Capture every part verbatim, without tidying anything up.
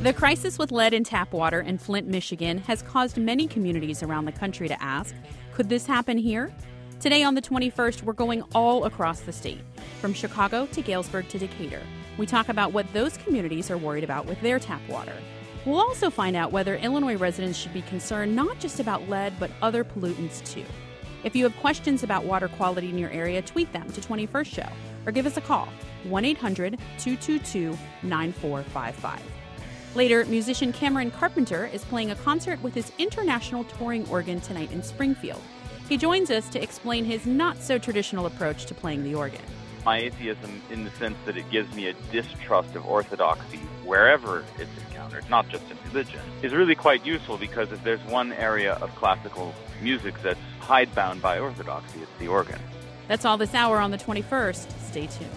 The crisis with lead in tap water in Flint, Michigan has caused many communities around the country to ask, could this happen here? Today on the twenty-first, we're going all across the state, from Chicago to Galesburg to Decatur. We talk about what those communities are worried about with their tap water. We'll also find out whether Illinois residents should be concerned not just about lead, but other pollutants too. If you have questions about water quality in your area, tweet them to twenty-first Show or give us a call, one eight hundred two two two nine four five five. Later, musician Cameron Carpenter is playing a concert with his international touring organ tonight in Springfield. He joins us to explain his not-so-traditional approach to playing the organ. My atheism, in the sense that it gives me a distrust of orthodoxy wherever it's encountered, not just in religion, is really quite useful because if there's one area of classical music that's hidebound by orthodoxy, it's the organ. That's all this hour on the twenty-first. Stay tuned.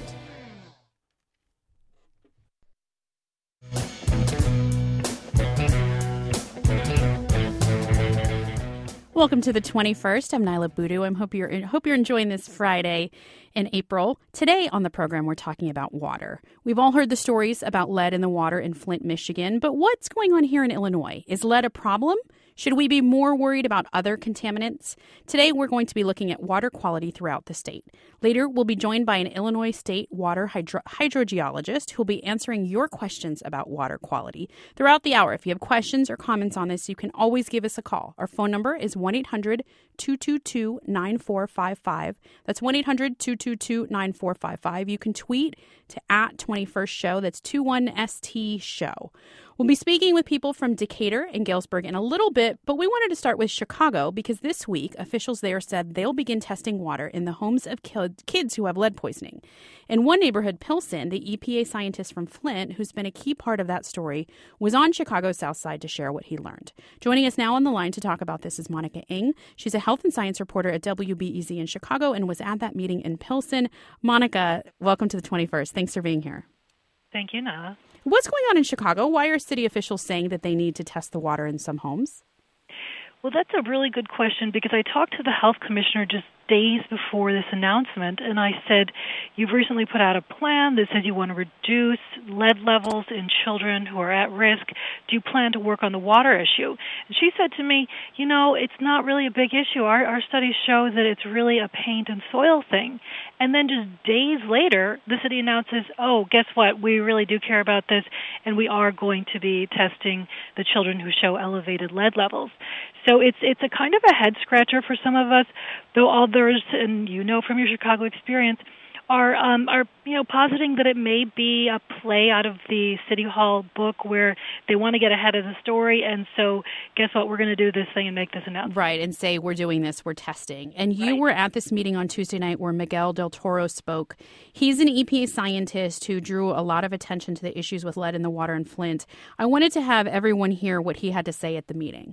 Welcome to the twenty-first. I'm Nyla Boodoo. I hope you're hope you're enjoying this Friday in April. Today on the program, we're talking about water. We've all heard the stories about lead in the water in Flint, Michigan, but what's going on here in Illinois? Is lead a problem? Should we be more worried about other contaminants? Today, we're going to be looking at water quality throughout the state. Later, we'll be joined by an Illinois state water hydro- hydrogeologist who will be answering your questions about water quality. Throughout the hour, if you have questions or comments on this, you can always give us a call. Our phone number is one eight hundred two two two nine four five five. That's one eight hundred two two two nine four five five. You can tweet to at twenty-first Show. That's two one S T Show. We'll be speaking with people from Decatur and Galesburg in a little bit, but we wanted to start with Chicago because this week, officials there said they'll begin testing water in the homes of kids who have lead poisoning. In one neighborhood, Pilsen, the E P A scientist from Flint, who's been a key part of that story, was on Chicago's South Side to share what he learned. Joining us now on the line to talk about this is Monica Eng. She's a health and science reporter at W B E Z in Chicago and was at that meeting in Pilsen. Monica, welcome to the twenty-first. Thanks for being here. Thank you, Nana. What's going on in Chicago? Why are city officials saying that they need to test the water in some homes? Well, that's a really good question because I talked to the health commissioner just days before this announcement, and I said, you've recently put out a plan that says you want to reduce lead levels in children who are at risk. Do you plan to work on the water issue? And she said to me, you know, it's not really a big issue. Our, our studies show that it's really a paint and soil thing. And then just days later, the city announces, oh, guess what? We really do care about this, and we are going to be testing the children who show elevated lead levels. So it's it's a kind of a head-scratcher for some of us, though others, and you know from your Chicago experience, are um, are you know positing that it may be a play out of the City Hall book where they want to get ahead of the story, and so guess what? We're going to do this thing and make this announcement. Right, and say we're doing this, we're testing. And you right. were at this meeting on Tuesday night where Miguel Del Toro spoke. He's an E P A scientist who drew a lot of attention to the issues with lead in the water in Flint. I wanted to have everyone hear what he had to say at the meeting.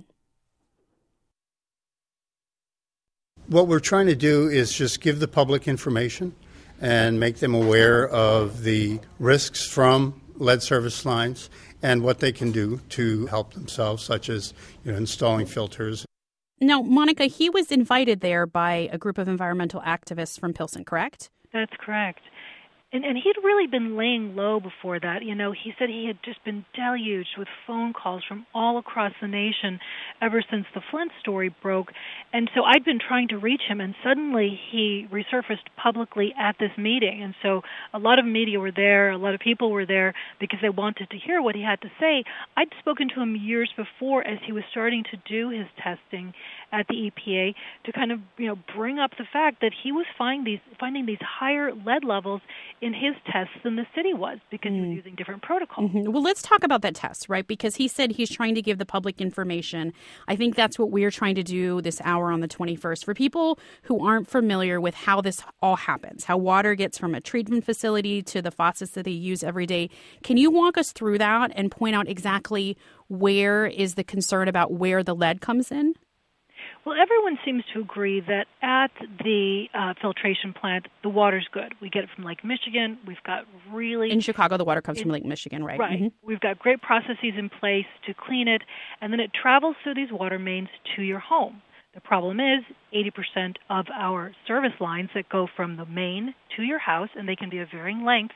What we're trying to do is just give the public information and make them aware of the risks from lead service lines and what they can do to help themselves, such as you know, installing filters. Now, Monica, he was invited there by a group of environmental activists from Pilsen, correct? That's correct. And, and he'd really been laying low before that. You know, he said he had just been deluged with phone calls from all across the nation ever since the Flint story broke. And so I'd been trying to reach him, and suddenly he resurfaced publicly at this meeting. And so a lot of media were there, a lot of people were there because they wanted to hear what he had to say. I'd spoken to him years before as he was starting to do his testing at the E P A to kind of, you know, bring up the fact that he was finding these finding these higher lead levels in his tests than the city was because mm. he was using different protocols. Mm-hmm. Well, let's talk about that test, right? Because he said he's trying to give the public information. I think that's what we're trying to do this hour on the twenty-first. For people who aren't familiar with how this all happens, how water gets from a treatment facility to the faucets that they use every day, can you walk us through that and point out exactly where is the concern about where the lead comes in? Well, everyone seems to agree that at the uh, filtration plant, the water's good. We get it from Lake Michigan. We've got really... In Chicago, the water comes in, from Lake Michigan, right? Right. Mm-hmm. We've got great processes in place to clean it, and then it travels through these water mains to your home. The problem is eighty percent of our service lines that go from the main to your house, and they can be of varying lengths,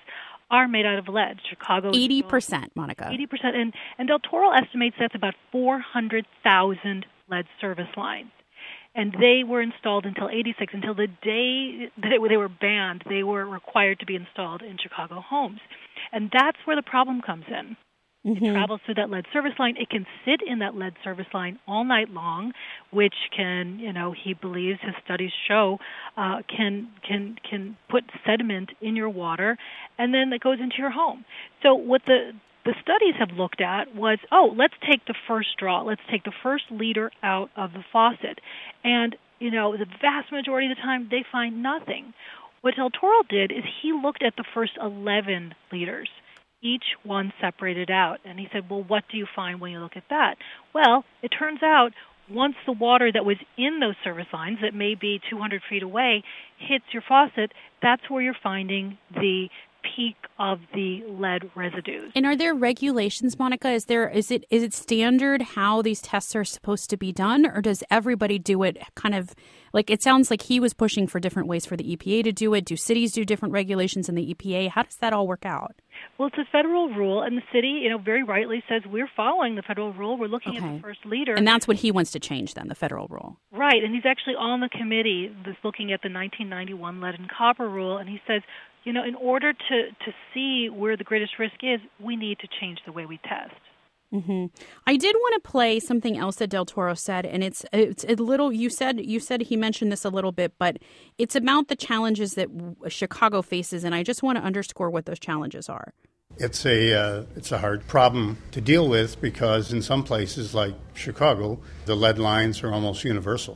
are made out of lead. Chicago eighty percent, Monica. eighty percent. And, and Del Toro estimates that's about four hundred thousand lead service lines. And they were installed until eighty-six, until the day that they were banned, they were required to be installed in Chicago homes. And that's where the problem comes in. Mm-hmm. It travels through that lead service line. It can sit in that lead service line all night long, which can, you know, he believes, his studies show, uh, can can can put sediment in your water, and then it goes into your home. So what the the studies have looked at was, oh, let's take the first straw. Let's take the first liter out of the faucet. And, you know, the vast majority of the time, they find nothing. What Del Toro did is he looked at the first eleven liters, each one separated out. And he said, well, what do you find when you look at that? Well, it turns out once the water that was in those service lines, that may be two hundred feet away, hits your faucet, that's where you're finding the peak of the lead residues. And are there regulations, Monica? Is there is it is it standard how these tests are supposed to be done, or does everybody do it kind of like, it sounds like he was pushing for different ways for the E P A to do it. Do cities do different regulations in the E P A? How does that all work out? Well, it's a federal rule, and the city, you know, very rightly says we're following the federal rule. We're looking Okay. at the first liter. And that's what he wants to change then, the federal rule. Right, and he's actually on the committee that's looking at the nineteen ninety-one lead and copper rule, and he says, you know, in order to, to see where the greatest risk is, we need to change the way we test. Mm-hmm. I did want to play something else that Del Toro said, and it's it's a little. You said you said he mentioned this a little bit, but it's about the challenges that Chicago faces, and I just want to underscore what those challenges are. It's a uh, it's a hard problem to deal with because in some places like Chicago, the lead lines are almost universal.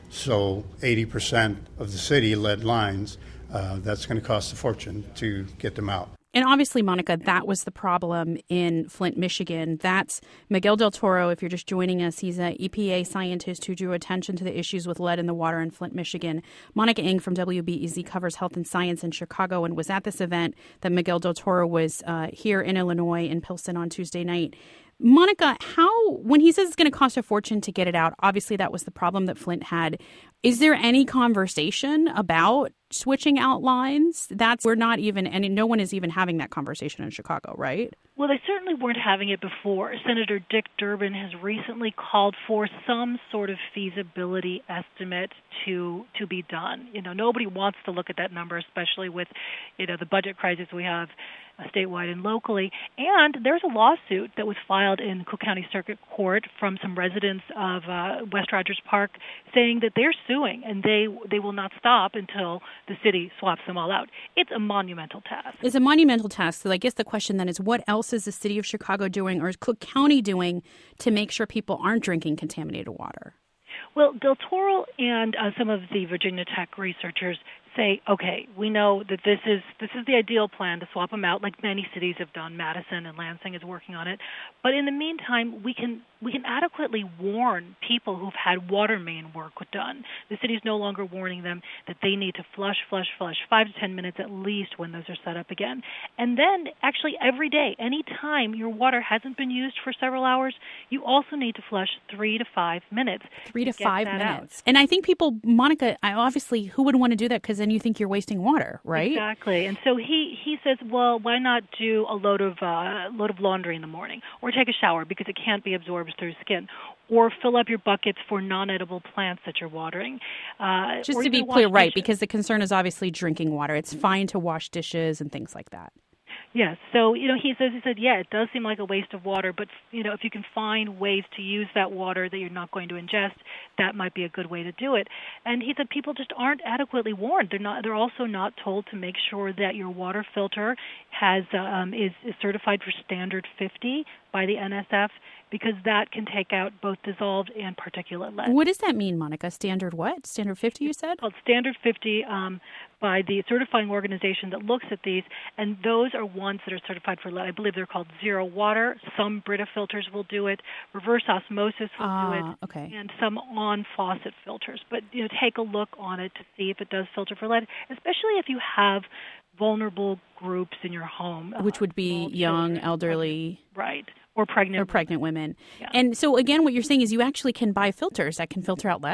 So eighty percent of the city lead lines. Uh, that's going to cost a fortune to get them out. And obviously, Monica, that was the problem in Flint, Michigan. That's Miguel Del Toro. If you're just joining us, he's an E P A scientist who drew attention to the issues with lead in the water in Flint, Michigan. Monica Eng from W B E Z covers health and science in Chicago and was at this event that Miguel Del Toro was uh, here in Illinois in Pilsen on Tuesday night. Monica, how, when he says it's going to cost a fortune to get it out, obviously that was the problem that Flint had. Is there any conversation about switching out lines? That's, we're not even, and no one is even having that conversation in Chicago, right? Well, they certainly weren't having it before. Senator Dick Durbin has recently called for some sort of feasibility estimate to to be done. You know, nobody wants to look at that number, especially with, you know, the budget crisis we have uh, statewide and locally. And there's a lawsuit that was filed in Cook County Circuit Court from some residents of uh, West Rogers Park saying that they're suing and they they will not stop until the city swaps them all out. It's a monumental task. It's a monumental task. So I guess the question then is, what else is the city of Chicago doing, or is Cook County doing, to make sure people aren't drinking contaminated water? Well, Del Toro and uh, some of the Virginia Tech researchers say, okay, we know that this is this is the ideal plan to swap them out, like many cities have done. Madison and Lansing is working on it. But in the meantime, we can we can adequately warn people who've had water main work done. The city is no longer warning them that they need to flush, flush, flush, five to ten minutes at least when those are set up again. And then, actually, every day, any time your water hasn't been used for several hours, you also need to flush three to five minutes. Three to, to five minutes. Out. And I think people, Monica, I obviously, who would want to do that? Because then you think you're wasting water, right? Exactly. And so he, he says, well, why not do a load of uh, load of laundry in the morning, or take a shower because it can't be absorbed through skin, or fill up your buckets for non-edible plants that you're watering. Uh, Just to be clear, right, because the concern is obviously drinking water. It's fine to wash dishes and things like that. Yes. So, you know, he says, he said, yeah, it does seem like a waste of water, but, you know, if you can find ways to use that water that you're not going to ingest, that might be a good way to do it. And he said people just aren't adequately warned. They're not. They're also not told to make sure that your water filter has um, is, is certified for standard fifty by the N S F, because that can take out both dissolved and particulate lead. What does that mean, Monica? Standard what? Standard fifty, you said? It's called Standard fifty um, by the certifying organization that looks at these, and those are ones that are certified for lead. I believe they're called Zero Water. Some Brita filters will do it. Reverse osmosis will uh, do it. Okay. And some on-faucet filters. But, you know, take a look on it to see if it does filter for lead, especially if you have vulnerable groups in your home. Which would be uh, young, children, elderly. Right. Or pregnant Or pregnant women. Yeah. And so, again, what you're saying is you actually can buy filters that can filter out lead?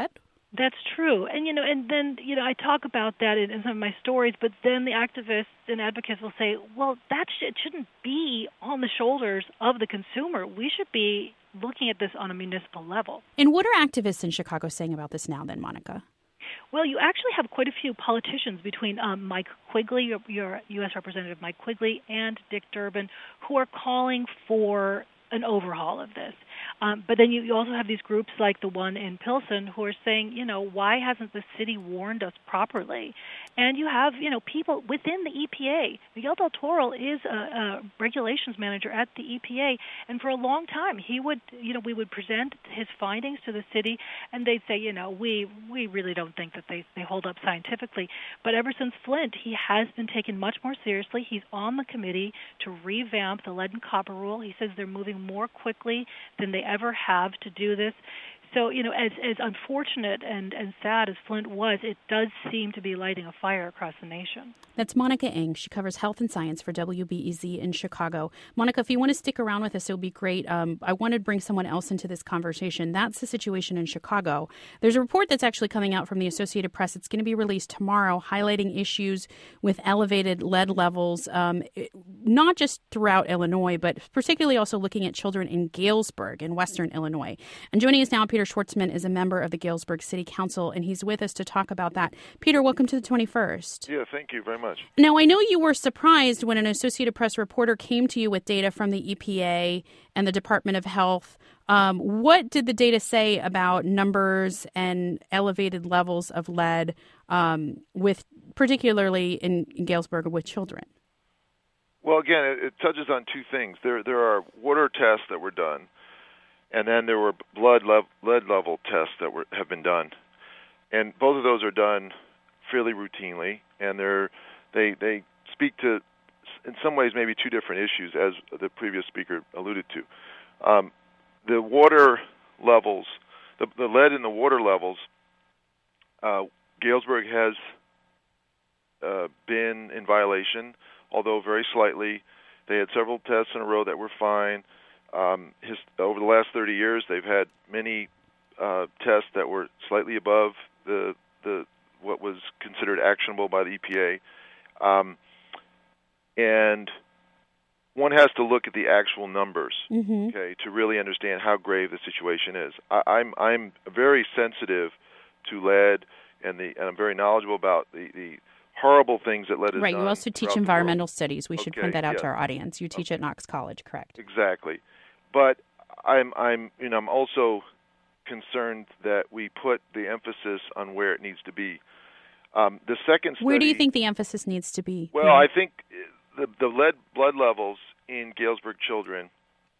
That's true. And, you know, and then, you know, I talk about that in, in some of my stories, but then the activists and advocates will say, well, that sh- it shouldn't be on the shoulders of the consumer. We should be looking at this on a municipal level. And what are activists in Chicago saying about this now then, Monica? Well, you actually have quite a few politicians between um, Mike Quigley, your, your U S Representative Mike Quigley, and Dick Durbin, who are calling for an overhaul of this. Um, but then you, you also have these groups like the one in Pilsen who are saying, you know, why hasn't the city warned us properly? And you have, you know, people within the E P A. Miguel del Toro is a, a regulations manager at the E P A, and for a long time he would, you know, we would present his findings to the city, and they'd say, you know, we we really don't think that they, they hold up scientifically. But ever since Flint, he has been taken much more seriously. He's on the committee to revamp the lead and copper rule. He says they're moving more quickly than they ever have to do this. So, you know, as as unfortunate and, and sad as Flint was, it does seem to be lighting a fire across the nation. That's Monica Eng. She covers health and science for W B E Z in Chicago. Monica, if you want to stick around with us, it would be great. Um, I wanted to bring someone else into this conversation. That's the situation in Chicago. There's a report that's actually coming out from the Associated Press. It's going to be released tomorrow, highlighting issues with elevated lead levels, um, not just throughout Illinois, but particularly also looking at children in Galesburg in western Illinois. And joining us now, Peter Schwartzman is a member of the Galesburg City Council, and he's with us to talk about that. Peter, welcome to the twenty-first. Yeah, thank you very much. Now, I know you were surprised when an Associated Press reporter came to you with data from the E P A and the Department of Health. Um, what did the data say about numbers and elevated levels of lead, um, with particularly in, in Galesburg with children? Well, again, it, it touches on two things. There, there are water tests that were done, and then there were blood lev- lead level tests that were have been done, and both of those are done fairly routinely, and they're they they speak to, in some ways, maybe two different issues, as the previous speaker alluded to. Um, the water levels, the, the lead in the water levels, uh, Galesburg has uh, been in violation, although very slightly. They had several tests in a row that were fine. Um, his, over the last thirty years, they've had many uh, tests that were slightly above the the what was considered actionable by the E P A. Um, and one has to look at the actual numbers, mm-hmm. okay, to really understand how grave the situation is. I, I'm I'm very sensitive to lead, and the and I'm very knowledgeable about the, the horrible things that lead has right. done. You also teach environmental studies. We okay, should point that out yeah. to our audience. You teach okay. at Knox College, correct? Exactly, but I'm I'm you know I'm also concerned that we put the emphasis on where it needs to be. Um, the second study, where do you think the emphasis needs to be? Well, yeah. I think the the lead blood levels in Galesburg children,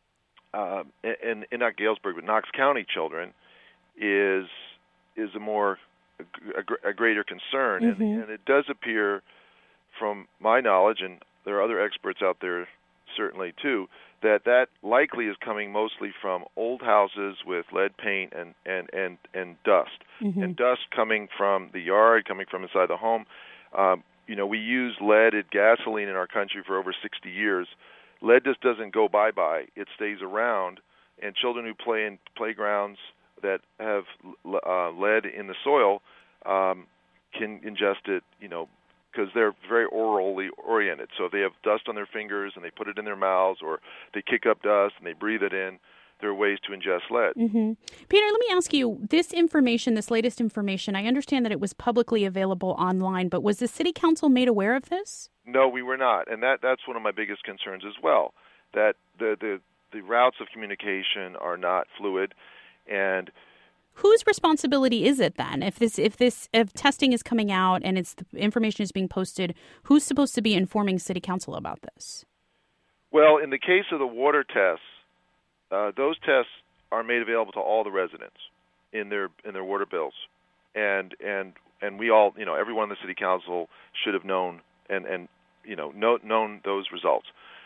uh, and, and not Galesburg, but Knox County children, is is a more a, a greater concern, mm-hmm. and, and it does appear, from my knowledge, and there are other experts out there certainly too, that that likely is coming mostly from old houses with lead paint and and and, and dust, mm-hmm. and dust coming from the yard, coming from inside the home. Um, you know, we use leaded gasoline in our country for over sixty years. Lead just doesn't go bye-bye. It stays around, and children who play in playgrounds that have uh, lead in the soil um, can ingest it, you know, because they're very orally oriented. So if they have dust on their fingers and they put it in their mouths, or they kick up dust and they breathe it in, there are ways to ingest lead. Mm-hmm. Peter, let me ask you, this information, this latest information, I understand that it was publicly available online, but was the City Council made aware of this? No, we were not, and that, that's one of my biggest concerns as well, that the, the, the routes of communication are not fluid, and whose responsibility is it then? If this, if this, if testing is coming out and it's the information is being posted, who's supposed to be informing City Council about this? Well, in the case of the water tests, uh, those tests are made available to all the residents in their in their water bills, and and and we all, you know, everyone in the City Council should have known and and you know know, known those results.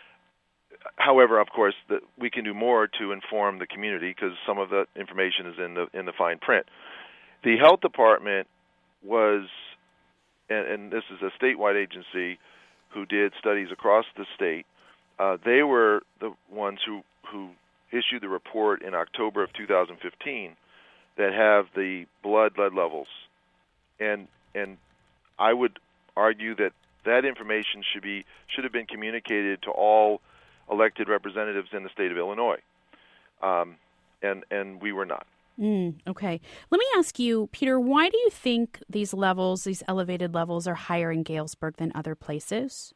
However, of course, the, we can do more to inform the community because some of the information is in the in the fine print. The health department was, and, and this is a statewide agency who did studies across the state. Uh, they were the ones who, who issued the report in October of two thousand fifteen that have the blood lead levels, and and I would argue that that information should be should have been communicated to all elected representatives in the state of Illinois, um, and and we were not. Mm, okay. Let me ask you, Peter, why do you think these levels, these elevated levels, are higher in Galesburg than other places?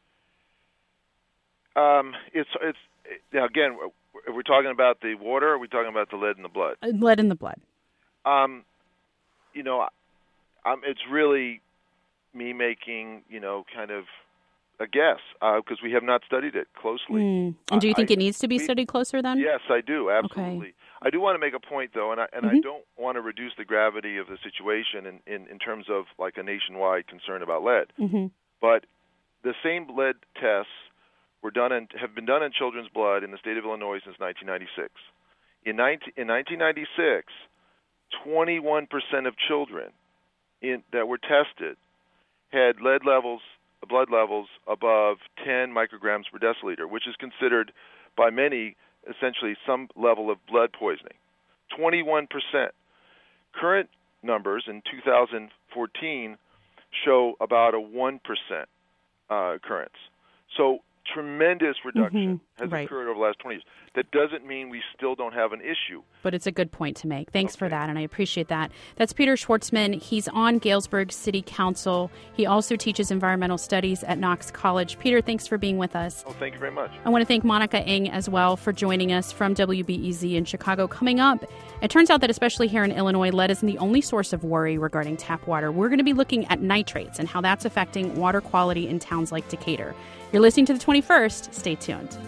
Um, it's it's now again, are we talking about the water? Or are we talking about the lead in the blood? Uh, lead in the blood. Um, you know, I'm, it's really me making, you know, kind of a guess because uh, we have not studied it closely. Mm. And do you think I, it needs to be we, studied closer then? Yes, I do, absolutely. Okay. I do want to make a point, though, and I, and mm-hmm. I don't want to reduce the gravity of the situation in, in, in terms of like a nationwide concern about lead. Mm-hmm. But the same lead tests were done in, have been done in children's blood in the state of Illinois since nineteen ninety-six. In, nineteen, in nineteen ninety-six, twenty-one percent of children in, that were tested had lead levels, blood levels above ten micrograms per deciliter, which is considered by many essentially some level of blood poisoning. twenty-one percent. Current numbers in two thousand fourteen show about a one percent uh, occurrence. So tremendous reduction mm-hmm. has right. occurred over the last twenty years. That doesn't mean we still don't have an issue. But it's a good point to make. Thanks okay. for that, and I appreciate that. That's Peter Schwartzman. He's on Galesburg City Council. He also teaches environmental studies at Knox College. Peter, thanks for being with us. Oh, thank you very much. I want to thank Monica Ng as well for joining us from W B E Z in Chicago. Coming up, it turns out that especially here in Illinois, lead isn't the only source of worry regarding tap water. We're going to be looking at nitrates and how that's affecting water quality in towns like Decatur. You're listening to the twenty-first. Stay tuned.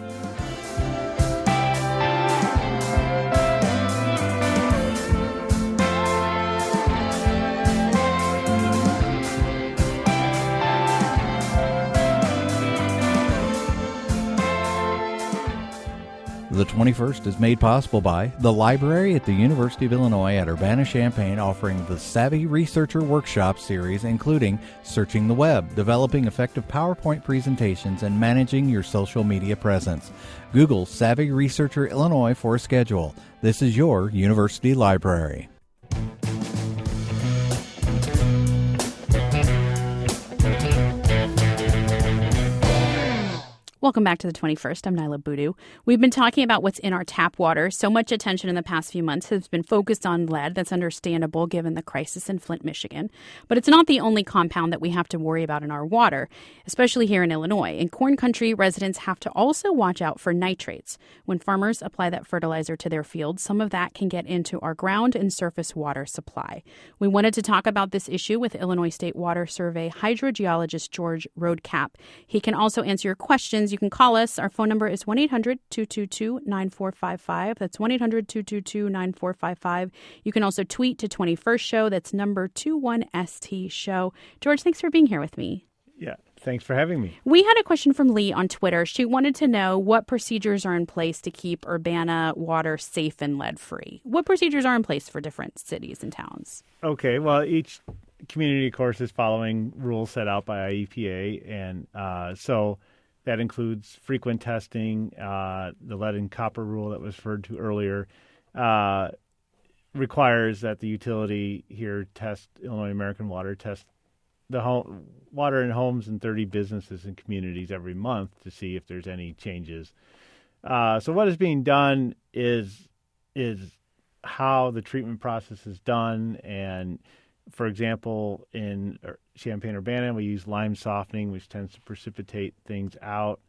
The twenty-first is made possible by the Library at the University of Illinois at Urbana-Champaign, offering the Savvy Researcher Workshop series, including Searching the Web, developing effective PowerPoint presentations, and managing your social media presence. Google Savvy Researcher Illinois for a schedule. This is your university library. Welcome back to the twenty-first. I'm Nyla Boodoo. We've been talking about what's in our tap water. So much attention in the past few months has been focused on lead. That's understandable given the crisis in Flint, Michigan. But it's not the only compound that we have to worry about in our water, especially here in Illinois. In corn country, residents have to also watch out for nitrates. When farmers apply that fertilizer to their fields, some of that can get into our ground and surface water supply. We wanted to talk about this issue with Illinois State Water Survey hydrogeologist George Roadcap. He can also answer your questions. You can call us. Our phone number is one eight hundred two two two nine four five five. That's one eight hundred two two two nine four five five. You can also tweet to twenty-first show. That's number two one S T show. George, thanks for being here with me. Yeah, thanks for having me. We had a question from Lee on Twitter. She wanted to know what procedures are in place to keep Urbana water safe and lead-free. What procedures are in place for different cities and towns? Okay, well, each community, of course, is following rules set out by I E P A, and uh, so that includes frequent testing. Uh, the lead and copper rule that was referred to earlier uh, requires that the utility here test, Illinois American Water, test the home, water in homes and thirty businesses and communities every month to see if there's any changes. Uh, so what is being done is is how the treatment process is done. And, for example, in Champaign-Urbana, we use lime softening, which tends to precipitate things out.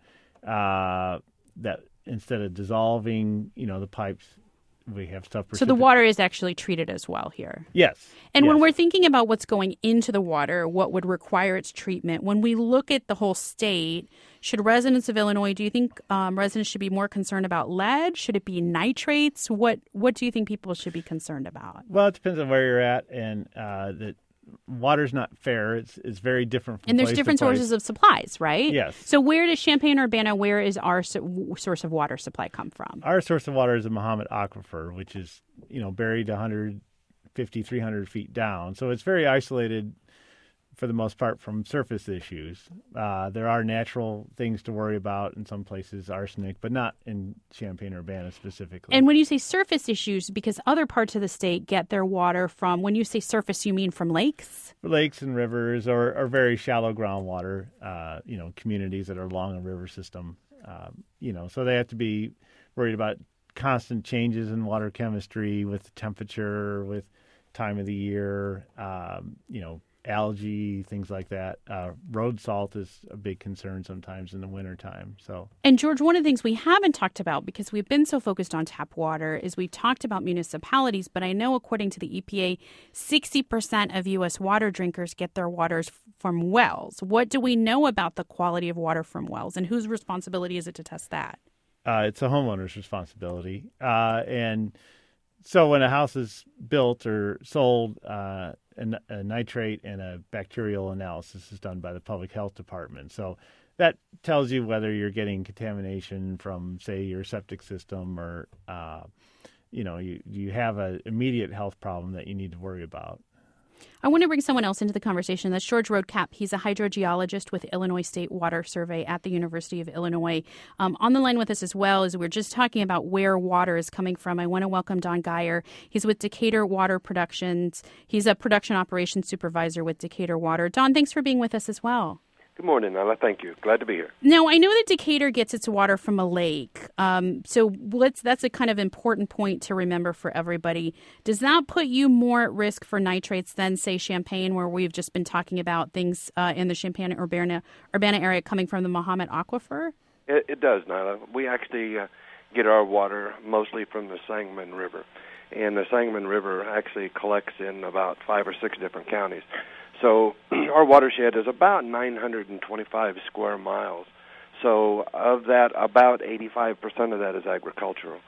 Uh, that instead of dissolving, you know, the pipes, we have stuff. Precipit- so the water is actually treated as well here. Yes. And yes. when we're thinking about what's going into the water, what would require its treatment, when we look at the whole state, should residents of Illinois, do you think um, residents should be more concerned about lead? Should it be nitrates? What What do you think people should be concerned about? Well, it depends on where you're at, and uh, the water's not fair. It's it's very different from And there's place different to place. sources of supplies, right? Yes. So where does Champaign-Urbana, where is our so- source of water supply come from? Our source of water is the Mahomet Aquifer, which is, you know, buried one hundred fifty, three hundred feet down. So it's very isolated for the most part, from surface issues. Uh, there are natural things to worry about in some places, arsenic, but not in Champaign-Urbana specifically. And when you say surface issues, because other parts of the state get their water from, when you say surface, you mean from lakes? Lakes and rivers, or, or very shallow groundwater, uh, you know, communities that are along a river system. Um, you know, so they have to be worried about constant changes in water chemistry with temperature, with time of the year, um, you know, algae, things like that. Uh, road salt is a big concern sometimes in the wintertime. So, and George, one of the things we haven't talked about, because we've been so focused on tap water, is we've talked about municipalities, but I know according to the E P A, sixty percent of U S water drinkers get their waters from wells. What do we know about the quality of water from wells, and whose responsibility is it to test that? Uh, it's a homeowner's responsibility. Uh, and so when a house is built or sold, uh, a, a nitrate and a bacterial analysis is done by the public health department. So that tells you whether you're getting contamination from, say, your septic system, or, uh, you know, you, you have an immediate health problem that you need to worry about. I want to bring someone else into the conversation. That's George Roadcap. He's a hydrogeologist with Illinois State Water Survey at the University of Illinois. Um, on the line with us as well, as we're just talking about where water is coming from, I want to welcome Don Geyer. He's with Decatur Water Productions. He's a production operations supervisor with Decatur Water. Don, thanks for being with us as well. Good morning, Nala. Thank you. Glad to be here. Now, I know that Decatur gets its water from a lake, um, so let's, that's a kind of important point to remember for everybody. Does that put you more at risk for nitrates than, say, Champaign, where we've just been talking about things uh, in the Champaign-Urbana Urbana area coming from the Mahomet Aquifer? It, it does, Nala. We actually uh, get our water mostly from the Sangamon River, and the Sangamon River actually collects in about five or six different counties. So our watershed is about nine hundred twenty-five square miles. So of that, about eighty-five percent of that is agricultural.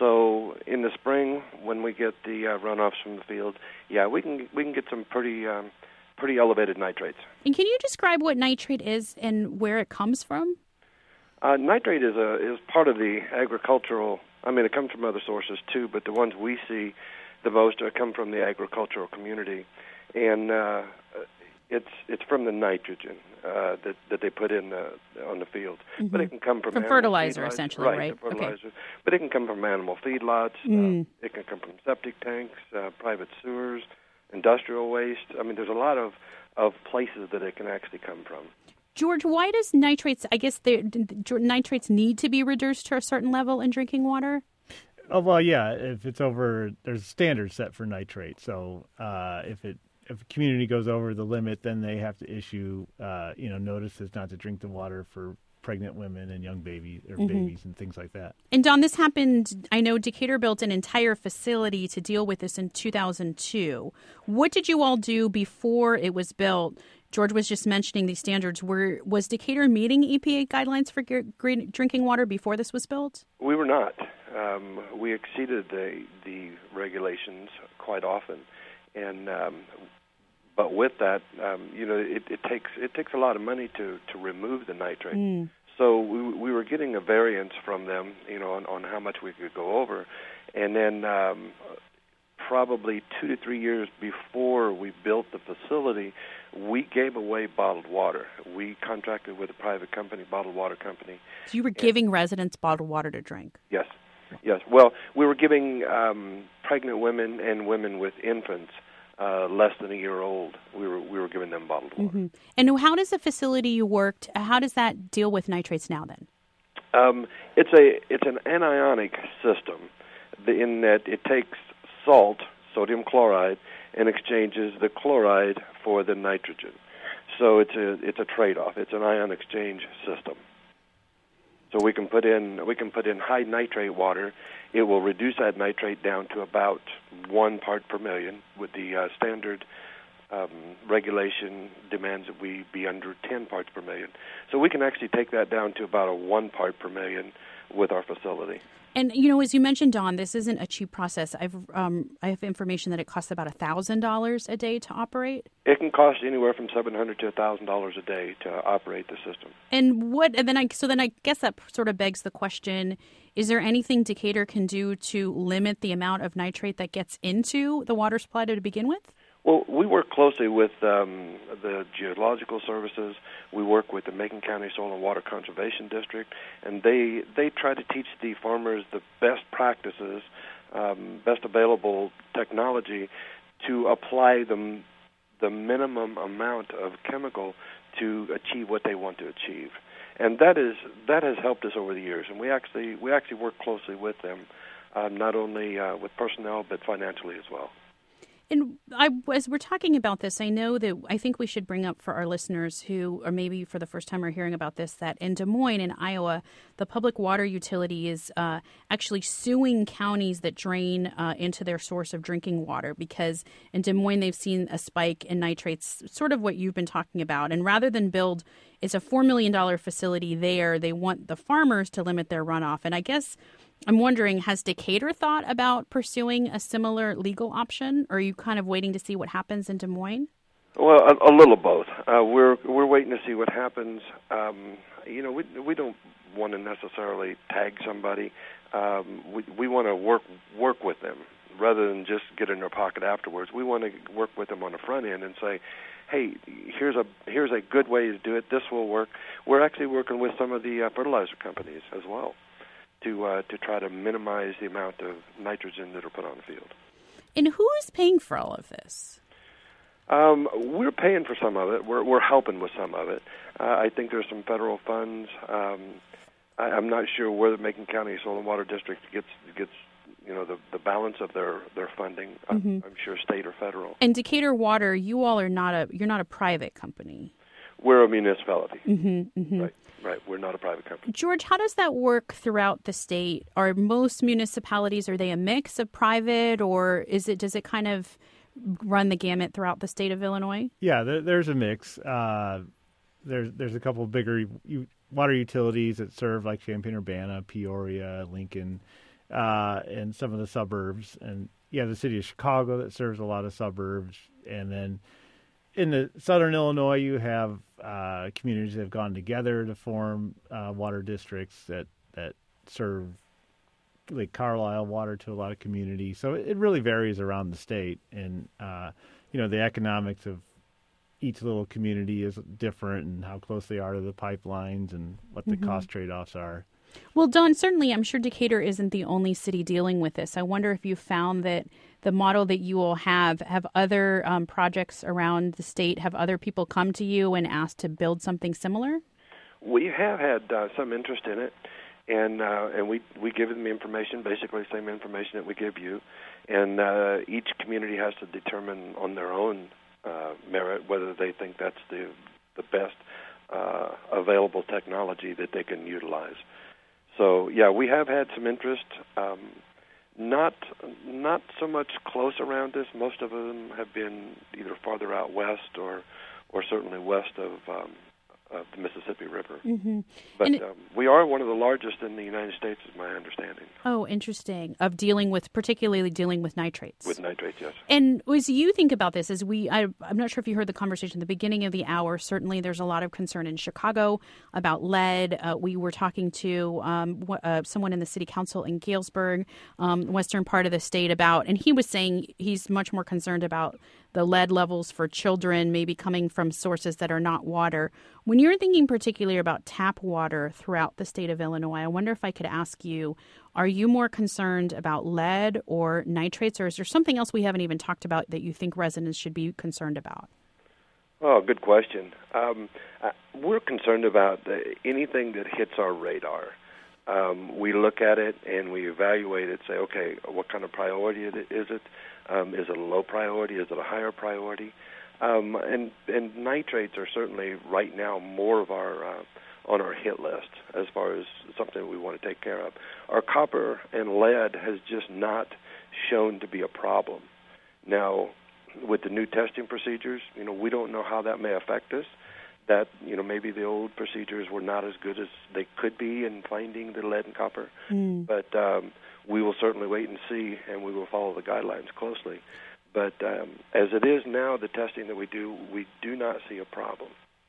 So in the spring, when we get the uh, runoffs from the field, yeah, we can we can get some pretty um, pretty elevated nitrates. And can you describe what nitrate is and where it comes from? Uh, nitrate is a is part of the agricultural. I mean, it comes from other sources too, but the ones we see the most are come from the agricultural community. And uh, it's it's from the nitrogen uh, that that they put in the, on the field, mm-hmm. but it can come from, from fertilizer, essentially, right? right? Fertilizer, okay. But it can come from animal feedlots. Mm. Uh, it can come from septic tanks, uh, private sewers, industrial waste. I mean, there's a lot of, of places that it can actually come from. George, why does nitrates? I guess nitrates need to be reduced to a certain level in drinking water. Oh well, yeah. If it's over, there's a standard set for nitrate. So uh, if it if a community goes over the limit, then they have to issue, uh, you know, notices not to drink the water for pregnant women and young babies or mm-hmm. babies and things like that. And Don, this happened. I know Decatur built an entire facility to deal with this in two thousand two. What did you all do before it was built? George was just mentioning these standards. Were was Decatur meeting E P A guidelines for green drinking water before this was built? We were not. Um, we exceeded the the regulations quite often. And um, but with that, um, you know, it, it takes it takes a lot of money to, to remove the nitrate. Mm. So we we were getting a variance from them, you know, on, on how much we could go over, and then um, probably two to three years before we built the facility, we gave away bottled water. We contracted with a private company, bottled water company. So you were giving residents bottled water to drink? Yes. Yes. Well, we were giving um, pregnant women and women with infants uh, less than a year old. We were we were giving them bottled water. Mm-hmm. And how does the facility you worked? How does that deal with nitrates now? Then, um, it's a it's an anionic system, in that it takes salt, sodium chloride, and exchanges the chloride for the nitrogen. So it's a it's a trade-off. It's an ion exchange system. So we can put in we can put in high nitrate water. It will reduce that nitrate down to about one part per million. With the uh, standard um, regulation demands that we be under ten parts per million. So we can actually take that down to about a one part per million with our facility. And, you know, as you mentioned, Don, this isn't a cheap process. I've um, I have information that it costs about one thousand dollars a day to operate. It can cost anywhere from seven hundred dollars to one thousand dollars a day to operate the system. And what? And then I so then I guess that sort of begs the question: is there anything Decatur can do to limit the amount of nitrate that gets into the water supply to begin with? Well, we work closely with um, the Geological Services. We work with the Macon County Soil and Water Conservation District, and they they try to teach the farmers the best practices, um, best available technology to apply the, the minimum amount of chemical to achieve what they want to achieve. And that is that has helped us over the years, and we actually we actually work closely with them, uh, not only uh, with personnel but financially as well. And I, as we're talking about this, I know that I think we should bring up for our listeners who, or maybe for the first time are hearing about this, that in Des Moines, in Iowa, the public water utility is uh, actually suing counties that drain uh, into their source of drinking water, because in Des Moines they've seen a spike in nitrates, sort of what you've been talking about. And rather than build, it's a four million dollars facility there, they want the farmers to limit their runoff. And I guess I'm wondering, has Decatur thought about pursuing a similar legal option, or are you kind of waiting to see what happens in Des Moines? Well, a, a little both. Uh, we're we're waiting to see what happens. Um, you know, we we don't want to necessarily tag somebody. Um, we we want to work work with them rather than just get in their pocket afterwards. We want to work with them on the front end and say, hey, here's a here's a good way to do it. This will work. We're actually working with some of the uh, fertilizer companies as well to uh, to try to minimize the amount of nitrogen that are put on the field. And who is paying for all of this? Um, we're paying for some of it. We're we're helping with some of it. Uh, I think there's some federal funds. Um, I, I'm not sure where the Macon County Soil and Water District gets gets you know the, the balance of their, their funding. Mm-hmm. I'm, I'm sure state or federal. And Decatur Water, you all are not a you're not a private company. We're a municipality. Mm-hmm, mm-hmm. Right, right. We're not a private company. George, how does that work throughout the state? Are most municipalities, are they a mix of private, or is it does it kind of run the gamut throughout the state of Illinois? Yeah, there, there's a mix. Uh, there's there's a couple of bigger u- water utilities that serve like Champaign-Urbana, Peoria, Lincoln, uh, and some of the suburbs. And yeah, the city of Chicago that serves a lot of suburbs. And then in the southern Illinois, you have uh, communities that have gone together to form uh, water districts that, that serve Lake Carlisle water to a lot of communities. So it really varies around the state. And, uh, you know, the economics of each little community is different, and how close they are to the pipelines and what the mm-hmm. cost trade-offs are. Well, Don, certainly I'm sure Decatur isn't the only city dealing with this. I wonder if you found that the model that you all have, have other um, projects around the state, have other people come to you and ask to build something similar? We have had uh, some interest in it, and uh, and we, we give them information, basically the same information that we give you, and uh, each community has to determine on their own uh, merit whether they think that's the, the best uh, available technology that they can utilize. So, yeah, we have had some interest, um, not not so much close around us. Most of them have been either farther out west or or certainly west of, um, of the Mississippi River. Mm-hmm. But it, um, we are one of the largest in the United States, is my understanding. Oh, interesting. Of dealing with, particularly dealing with nitrates. With nitrates, yes. And as you think about this, as we, I, I'm not sure if you heard the conversation at the beginning of the hour. Certainly there's a lot of concern in Chicago about lead. Uh, we were talking to um, uh, someone in the city council in Galesburg, um, western part of the state, about, and he was saying he's much more concerned about the lead levels for children maybe coming from sources that are not water. When you're thinking particularly about tap water throughout the state of Illinois, I wonder if I could ask you, are you more concerned about lead or nitrates, or is there something else we haven't even talked about that you think residents should be concerned about? Oh, good question. Um, uh, we're concerned about uh, anything that hits our radar. Um, we look at it and we evaluate it, say, okay, what kind of priority is it? Um, is it a low priority? Is it a higher priority? Um, and, and nitrates are certainly right now more of our uh, on our hit list as far as something we want to take care of. Our copper and lead has just not shown to be a problem. Now, with the new testing procedures, you know, we don't know how that may affect us. That, you know, maybe the old procedures were not as good as they could be in finding the lead and copper. Mm. But um, we will certainly wait and see, and we will follow the guidelines closely. But um, as it is now, the testing that we do, we do not see a problem.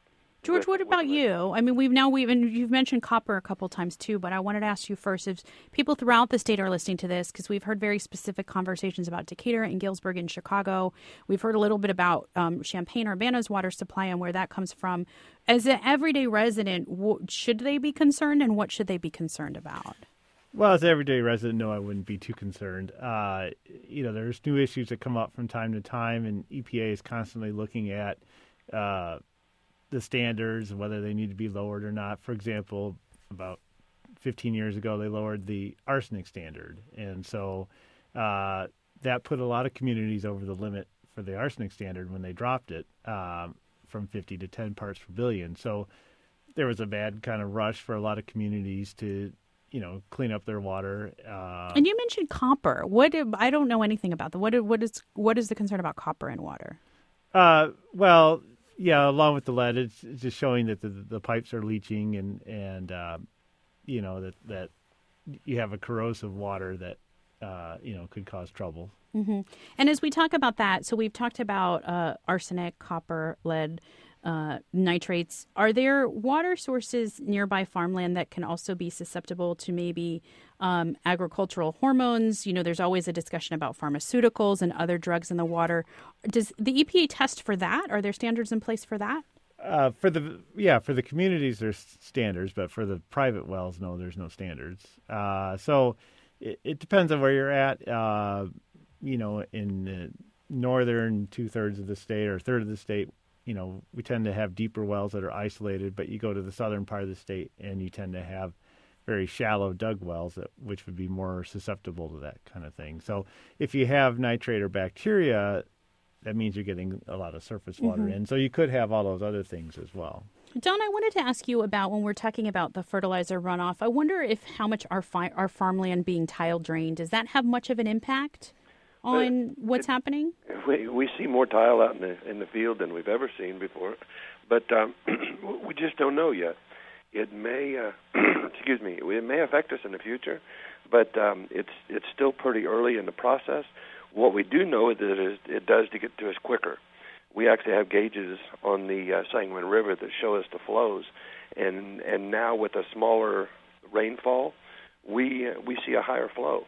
George, with, what about you? I mean, we've now we've and you've mentioned copper a couple times too, but I wanted to ask you first if people throughout the state are listening to this, because we've heard very specific conversations about Decatur and Galesburg and Chicago. We've heard a little bit about um, Champaign-Urbana's water supply and where that comes from. As an everyday resident, w- should they be concerned, and what should they be concerned about? Well, as an everyday resident, no, I wouldn't be too concerned. Uh, you know, there's new issues that come up from time to time, and E P A is constantly looking at uh, the standards and whether they need to be lowered or not. For example, about fifteen years ago, they lowered the arsenic standard, and so uh, that put a lot of communities over the limit for the arsenic standard when they dropped it um, from fifty to ten parts per billion. So there was a bad kind of rush for a lot of communities to, you know, clean up their water. Uh, and you mentioned copper. What I don't know anything about that. What what is what is the concern about copper in water? Uh, well, yeah, along with the lead, it's, it's just showing that the, the pipes are leaching, and and uh, you know that that you have a corrosive water that uh, you know could cause trouble. Mm-hmm. And as we talk about that, so we've talked about uh, arsenic, copper, lead. Uh, nitrates. Are there water sources nearby farmland that can also be susceptible to maybe um, agricultural hormones? You know, there's always a discussion about pharmaceuticals and other drugs in the water. Does the E P A test for that? Are there standards in place for that? Uh, for the yeah, for the communities there's standards, but for the private wells, no, there's no standards. Uh, so it, it depends on where you're at. Uh, you know, in the northern two thirds of the state or a third of the state, you know, we tend to have deeper wells that are isolated, but you go to the southern part of the state and you tend to have very shallow dug wells, that, which would be more susceptible to that kind of thing. So if you have nitrate or bacteria, that means you're getting a lot of surface water mm-hmm. in. So you could have all those other things as well. Don, I wanted to ask you about when we're talking about the fertilizer runoff. I wonder if how much our, fi- our farmland being tile drained, does that have much of an impact on but what's it, happening? We we see more tile out in the in the field than we've ever seen before, but um, we just don't know yet. It may, uh, excuse me, it may affect us in the future, but um, it's it's still pretty early in the process. What we do know is that it, it does to get to us quicker. We actually have gauges on the uh, Sangamon River that show us the flows, and and now with a smaller rainfall, we uh, we see a higher flow.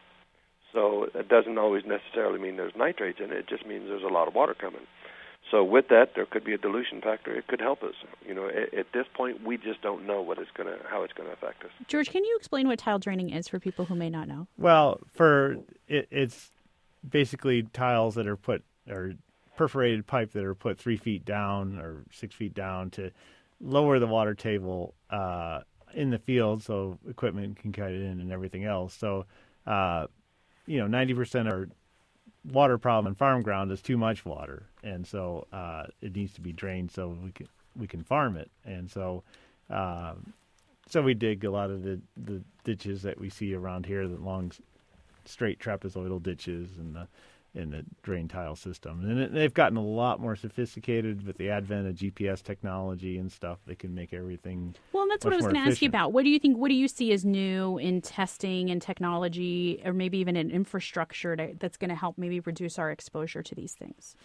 So it doesn't always necessarily mean there's nitrates in it. It just means there's a lot of water coming. So with that, there could be a dilution factor. It could help us. You know, at, at this point, we just don't know what it's going to, how it's going to affect us. George, can you explain what tile draining is for people who may not know? Well, for it, it's basically tiles that are put, or perforated pipe that are put three feet down or six feet down to lower the water table uh, in the field, so equipment can cut it in and everything else. So. Uh, You know, ninety percent of our water problem in farm ground is too much water, and so uh, it needs to be drained so we can we can farm it. And so, um, so we dig a lot of the, the ditches that we see around here, the long, straight trapezoidal ditches, and the in the drain tile system. And it, they've gotten a lot more sophisticated with the advent of G P S technology and stuff. They can make everything. Well, and that's what I was going to ask you about. What do you think? What do you see as new in testing and technology, or maybe even an infrastructure to, that's going to help maybe reduce our exposure to these things?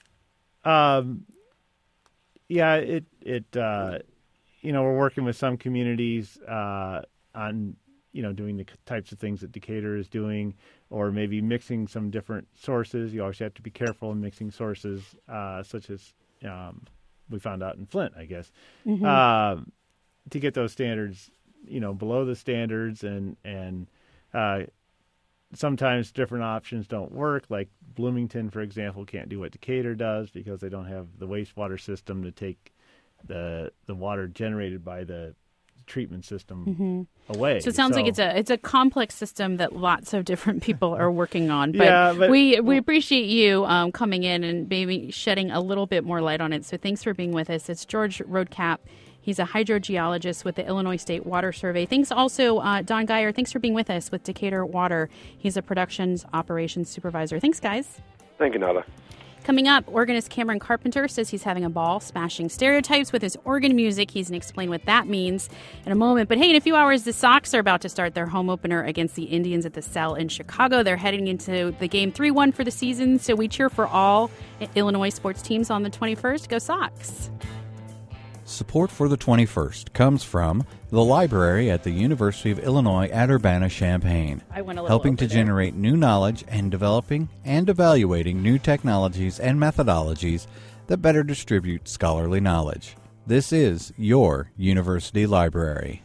Um, yeah, it it uh, you know, we're working with some communities uh, on you know doing the types of things that Decatur is doing, or maybe mixing some different sources. You always have to be careful in mixing sources, uh, such as um, we found out in Flint, I guess, mm-hmm. uh, to get those standards, you know, below the standards, and and uh, sometimes different options don't work. Like Bloomington, for example, can't do what Decatur does because they don't have the wastewater system to take the the water generated by the treatment system mm-hmm. away. So it sounds so, like it's a it's a complex system that lots of different people are working on. But, yeah, but we we appreciate you um, coming in and maybe shedding a little bit more light on it. So thanks for being with us. It's George Roadcap. He's a hydrogeologist with the Illinois State Water Survey. Thanks also, uh, Don Geyer. Thanks for being with us with Decatur Water. He's a productions operations supervisor. Thanks, guys. Thank you, Nala. Coming up, organist Cameron Carpenter says he's having a ball smashing stereotypes with his organ music. He's going to explain what that means in a moment. But hey, in a few hours, the Sox are about to start their home opener against the Indians at the Cell in Chicago. They're heading into the game three one for the season, so we cheer for all Illinois sports teams on the twenty-first. Go Sox! Support for the twenty-first comes from the library at the University of Illinois at Urbana-Champaign, I went a little helping over to there. generate new knowledge and developing and evaluating new technologies and methodologies that better distribute scholarly knowledge. This is your university library.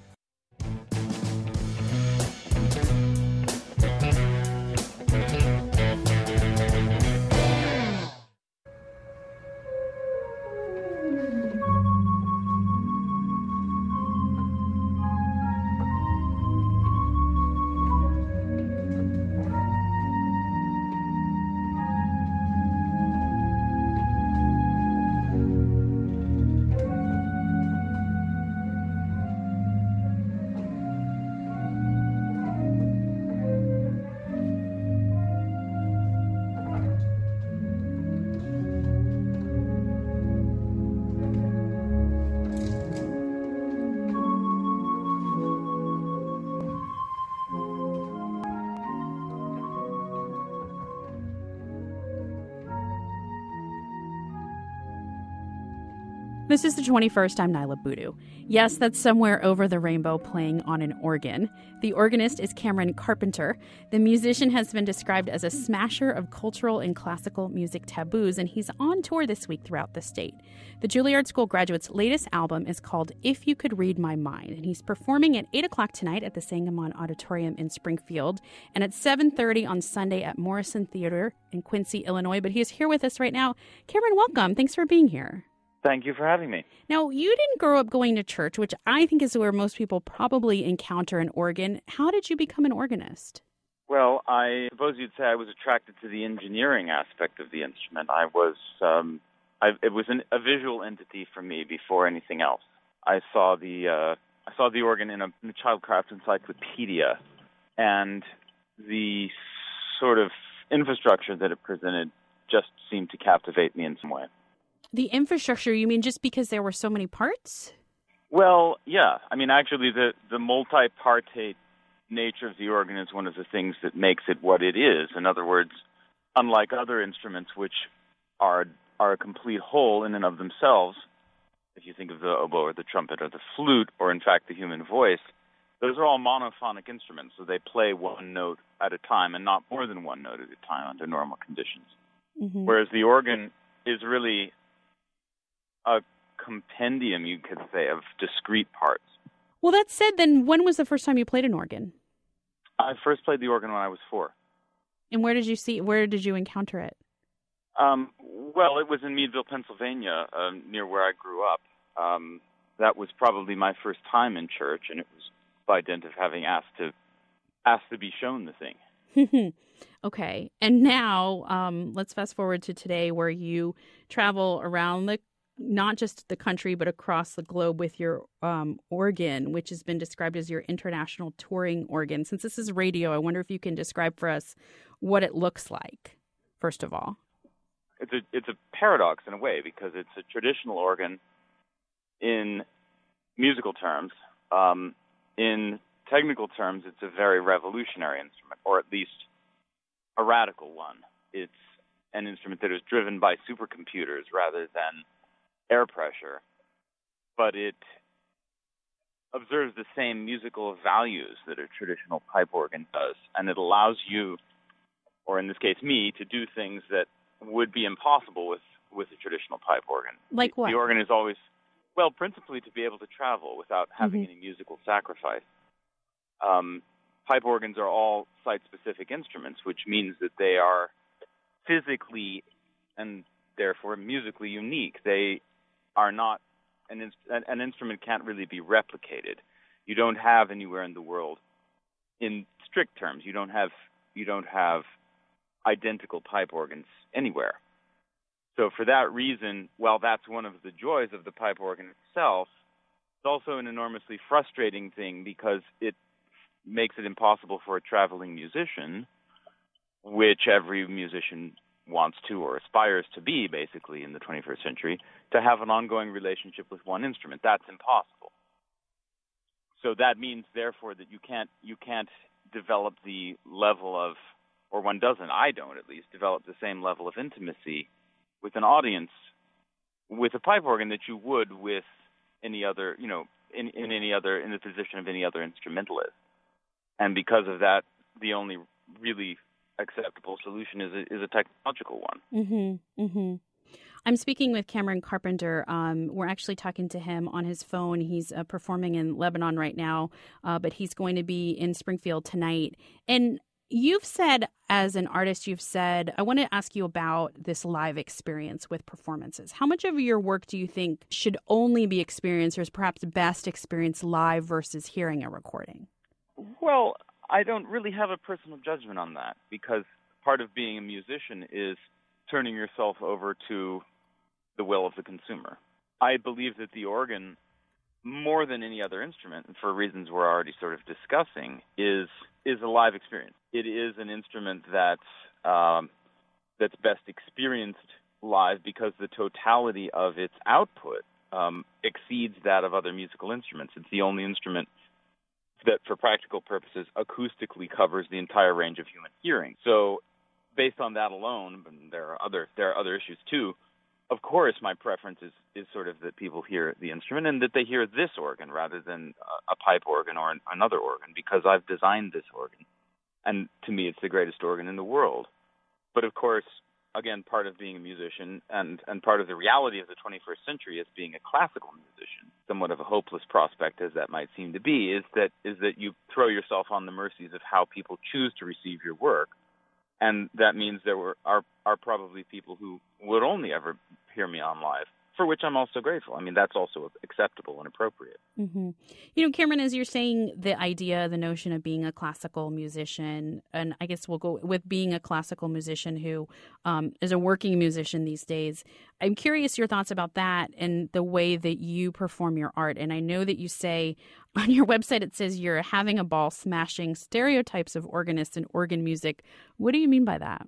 This is the twenty-first. I'm Nyla Boodoo. Yes, that's Somewhere Over the Rainbow playing on an organ. The organist is Cameron Carpenter. The musician has been described as a smasher of cultural and classical music taboos, and he's on tour this week throughout the state. The Juilliard School graduate's latest album is called If You Could Read My Mind, and he's performing at eight o'clock tonight at the Sangamon Auditorium in Springfield, and at seven thirty on Sunday at Morrison Theater in Quincy, Illinois. But he is here with us right now. Cameron, welcome. Thanks for being here. Thank you for having me. Now, you didn't grow up going to church, which I think is where most people probably encounter an organ. How did you become an organist? Well, I suppose you'd say I was attracted to the engineering aspect of the instrument. I was, um, I, it was an, a visual entity for me before anything else. I saw the, uh, I saw the organ in a, in a Childcraft encyclopedia, and the sort of infrastructure that it presented just seemed to captivate me in some way. The infrastructure, you mean just because there were so many parts? Well, yeah. I mean, actually, the, the multi-partate nature of the organ is one of the things that makes it what it is. In other words, unlike other instruments, which are are a complete whole in and of themselves, if you think of the oboe or the trumpet or the flute, or in fact the human voice, those are all monophonic instruments, so they play one note at a time and not more than one note at a time under normal conditions. Mm-hmm. Whereas the organ is really a compendium, you could say, of discrete parts. Well, that said, then when was the first time you played an organ? I first played the organ when I was four. And where did you see? Where did you encounter it? Um, well, it was in Meadville, Pennsylvania, uh, near where I grew up. Um, that was probably my first time in church, and it was by dint of having asked to asked to be shown the thing. Okay, and now um, let's fast forward to today, where you travel around the not just the country, but across the globe with your um, organ, which has been described as your international touring organ. Since this is radio, I wonder if you can describe for us what it looks like, first of all. It's a, it's a paradox in a way, because it's a traditional organ in musical terms. Um, in technical terms, it's a very revolutionary instrument, or at least a radical one. It's an instrument that is driven by supercomputers rather than air pressure, but it observes the same musical values that a traditional pipe organ does, and it allows you, or in this case me, to do things that would be impossible with, with a traditional pipe organ. Like what? The, the organ is always, well, principally to be able to travel without having mm-hmm. any musical sacrifice. Um, pipe organs are all site-specific instruments, which means that they are physically and therefore musically unique. They are not, an, inst- an instrument can't really be replicated. You don't have anywhere in the world, in strict terms, you don't have you don't have identical pipe organs anywhere. So for that reason, while that's one of the joys of the pipe organ itself, it's also an enormously frustrating thing, because it makes it impossible for a traveling musician, which every musician wants to or aspires to be, basically, in the twenty-first century, to have an ongoing relationship with one instrument. That's impossible. So that means, therefore, that you can't you can't develop the level of, or one doesn't, I don't at least, develop the same level of intimacy with an audience with a pipe organ that you would with any other, you know, in, in any other, in the position of any other instrumentalist. And because of that, the only really acceptable solution is a, is a technological one. Mm-hmm. Mm-hmm. I'm speaking with Cameron Carpenter. Um, we're actually talking to him on his phone. He's uh, performing in Lebanon right now, uh, but he's going to be in Springfield tonight. And you've said, as an artist, you've said, I want to ask you about this live experience with performances. How much of your work do you think should only be experienced, or is perhaps best experienced live versus hearing a recording? Well, I don't really have a personal judgment on that, because part of being a musician is turning yourself over to the will of the consumer. I believe that the organ, more than any other instrument, and for reasons we're already sort of discussing, is is a live experience. It is an instrument that's um, that's best experienced live because the totality of its output um, exceeds that of other musical instruments. It's the only instrument that, for practical purposes, acoustically covers the entire range of human hearing. So, based on that alone, and there are other there are other issues too. Of course, my preference is, is sort of that people hear the instrument and that they hear this organ rather than a, a pipe organ or an, another organ, because I've designed this organ, and to me, it's the greatest organ in the world. But of course, again, part of being a musician and, and part of the reality of the twenty-first century as being a classical musician, somewhat of a hopeless prospect as that might seem to be, is that is that you throw yourself on the mercies of how people choose to receive your work. And that means there were are are probably people who would only ever hear me on live, for which I'm also grateful. I mean, that's also acceptable and appropriate. Mm-hmm. You know, Cameron, as you're saying, the idea, the notion of being a classical musician, and I guess we'll go with being a classical musician who um, is a working musician these days. I'm curious your thoughts about that and the way that you perform your art. And I know that you say on your website, it says you're having a ball smashing stereotypes of organists and organ music. What do you mean by that?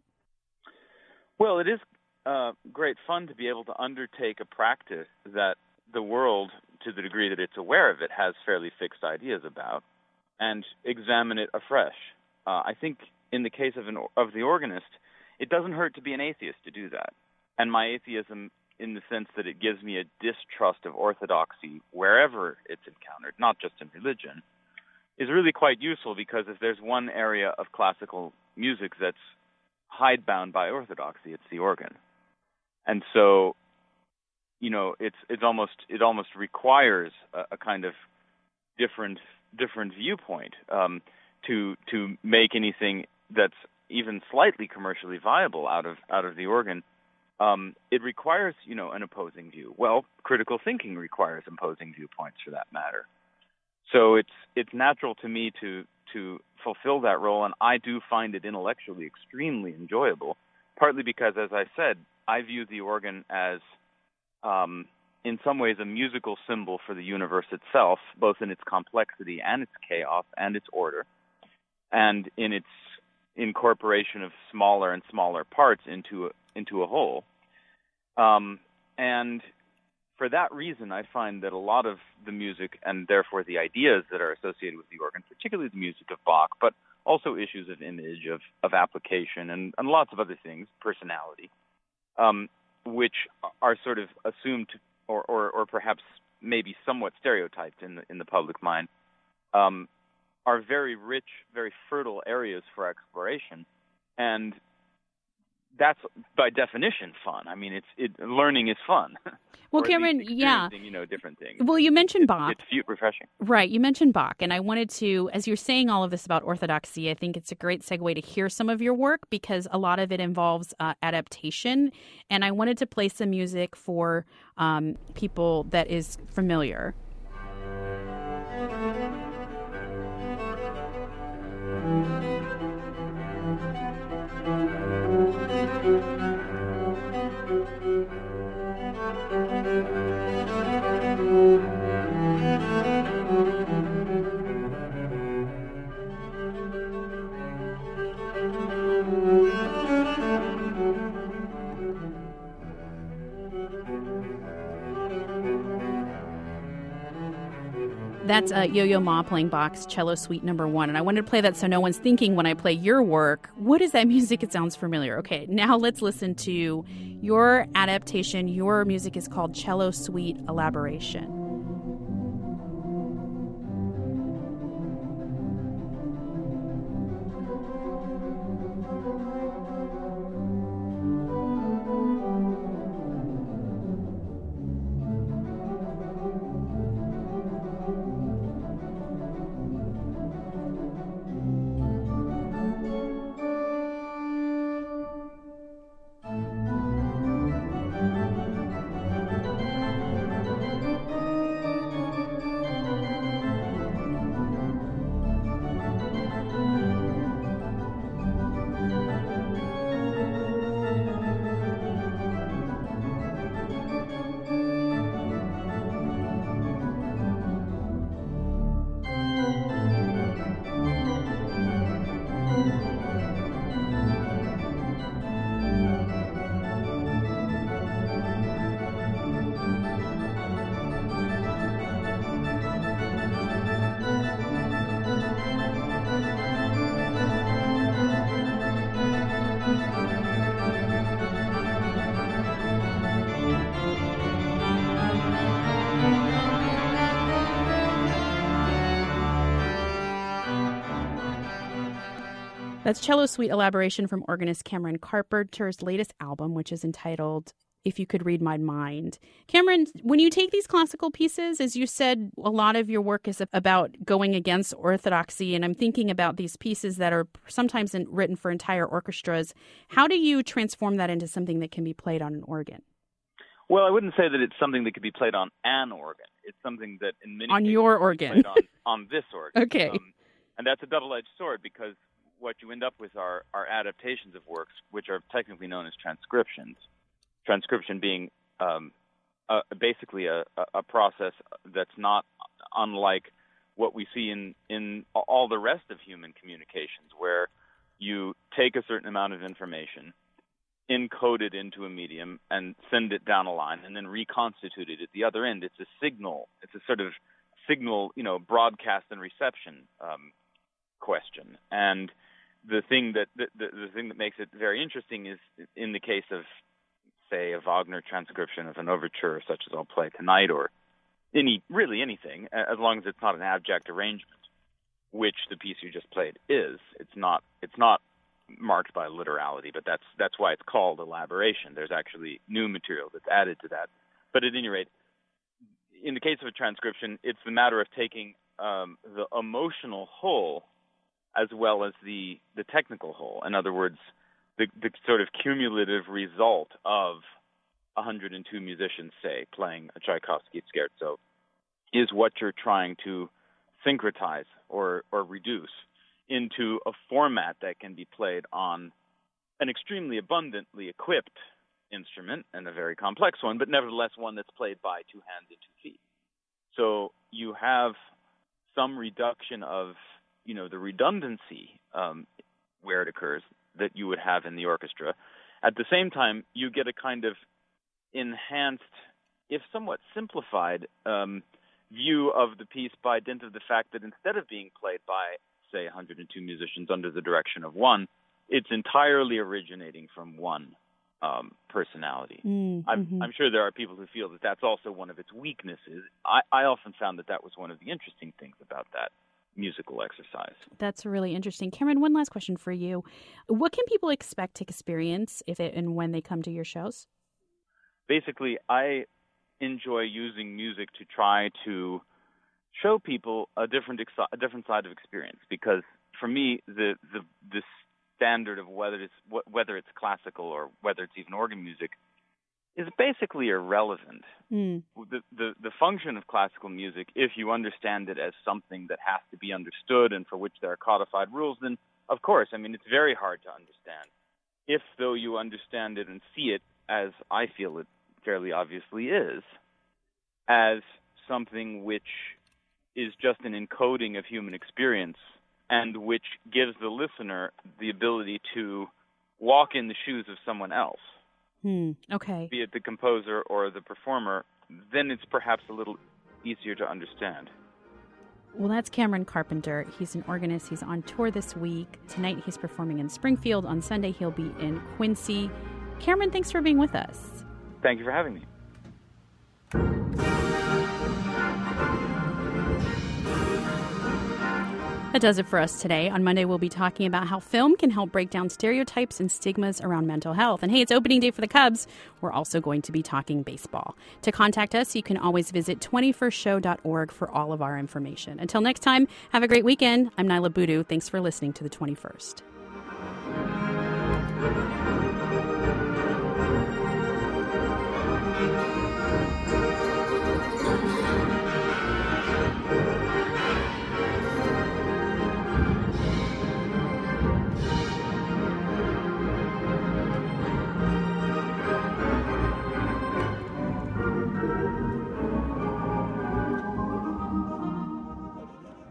Well, it is uh, great fun to be able to undertake a practice that the world, to the degree that it's aware of it, has fairly fixed ideas about, and examine it afresh. Uh, I think in the case of an of the organist, it doesn't hurt to be an atheist to do that. And my atheism, in the sense that it gives me a distrust of orthodoxy wherever it's encountered, not just in religion, is really quite useful, because if there's one area of classical music that's hidebound by orthodoxy, it's the organ. And so, you know, it's it's almost it almost requires a, a kind of different different viewpoint um, to to make anything that's even slightly commercially viable out of out of the organ. Um, it requires, you know, an opposing view. Well, critical thinking requires opposing viewpoints, for that matter. So it's it's natural to me to to fulfill that role, and I do find it intellectually extremely enjoyable, partly because, as I said, I view the organ as, um, in some ways, a musical symbol for the universe itself, both in its complexity and its chaos and its order, and in its incorporation of smaller and smaller parts into a, into a whole. Um, and for that reason, I find that a lot of the music, and therefore the ideas that are associated with the organ, particularly the music of Bach, but also issues of image, of, of application, and, and lots of other things, personality, um, which are sort of assumed to, or, or, or perhaps maybe somewhat stereotyped in the, in the public mind, um, are very rich, very fertile areas for exploration. And that's by definition fun. I mean, it's it learning is fun. Well, Cameron, yeah, you know, different things. Well, you mentioned Bach. It's, it's refreshing, right? You mentioned Bach, and I wanted to, as you're saying all of this about orthodoxy, I think it's a great segue to hear some of your work, because a lot of it involves uh, adaptation, and I wanted to play some music for um, people that is familiar. That's uh, Yo-Yo Ma playing Bach's Cello Suite Number One, and I wanted to play that so no one's thinking when I play your work, what is that music? It sounds familiar. Okay, now let's listen to your adaptation. Your music is called Cello Suite Elaboration. That's Cello Suite elaboration from organist Cameron Carpenter's latest album, which is entitled If You Could Read My Mind. Cameron, when you take these classical pieces, as you said, a lot of your work is about going against orthodoxy, and I'm thinking about these pieces that are sometimes in, written for entire orchestras. How do you transform that into something that can be played on an organ? Well, I wouldn't say that it's something that could be played on an organ. It's something that in many on cases your organ, played on, on this organ. Okay. Um, and that's a double-edged sword, because what you end up with are, are adaptations of works, which are technically known as transcriptions. Transcription being um, uh, basically a, a process that's not unlike what we see in, in all the rest of human communications, where you take a certain amount of information, encode it into a medium, and send it down a line, and then reconstitute it at the other end. It's a signal. It's a sort of signal, you know, broadcast and reception um, question. And the thing that the, the, the thing that makes it very interesting is in the case of, say, a Wagner transcription of an overture, such as I'll play tonight, or any really anything, as long as it's not an abject arrangement, which the piece you just played is. It's not. It's not marked by literality, but that's that's why it's called elaboration. There's actually new material that's added to that. But at any rate, in the case of a transcription, it's the matter of taking um, the emotional whole as well as the the technical whole. In other words, the, the sort of cumulative result of one hundred two musicians, say, playing a Tchaikovsky scherzo, is what you're trying to syncretize or, or reduce into a format that can be played on an extremely abundantly equipped instrument, and a very complex one, but nevertheless one that's played by two hands and two feet. So you have some reduction of, you know, the redundancy um, where it occurs that you would have in the orchestra. At the same time, you get a kind of enhanced, if somewhat simplified, um, view of the piece by dint of the fact that instead of being played by, say, one hundred two musicians under the direction of one, it's entirely originating from one um, personality. Mm, I'm, mm-hmm. I'm sure there are people who feel that that's also one of its weaknesses. I, I often found that that was one of the interesting things about that musical exercise. That's really interesting. Cameron, one last question for you. What can people expect to experience if it, and when they come to your shows? Basically, I enjoy using music to try to show people a different ex- a different side of experience, because for me, the the the standard of whether it's whether it's classical or whether it's even organ music is basically irrelevant. Mm. The, the the function of classical music, if you understand it as something that has to be understood and for which there are codified rules, then of course, I mean, it's very hard to understand. If, though, you understand it and see it, as I feel it fairly obviously is, as something which is just an encoding of human experience and which gives the listener the ability to walk in the shoes of someone else, Hmm. Okay. be it the composer or the performer, then it's perhaps a little easier to understand. Well, that's Cameron Carpenter. He's an organist. He's on tour this week. Tonight he's performing in Springfield. On Sunday he'll be in Quincy. Cameron, thanks for being with us. Thank you for having me. That does it for us today. On Monday, we'll be talking about how film can help break down stereotypes and stigmas around mental health. And hey, it's opening day for the Cubs. We're also going to be talking baseball. To contact us, you can always visit twenty-first show dot org for all of our information. Until next time, have a great weekend. I'm Nyla Boodoo. Thanks for listening to The twenty-first.